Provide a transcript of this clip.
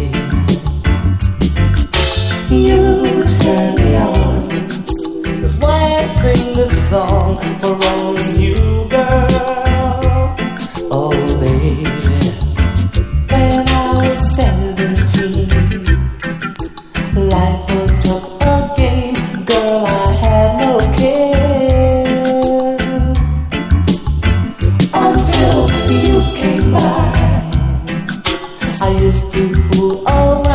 You turn me on. That's why I sing this song for only you, girl. Oh, baby. When I was 17, life was just a game. Girl, I had no cares until you came by. I used to fool around.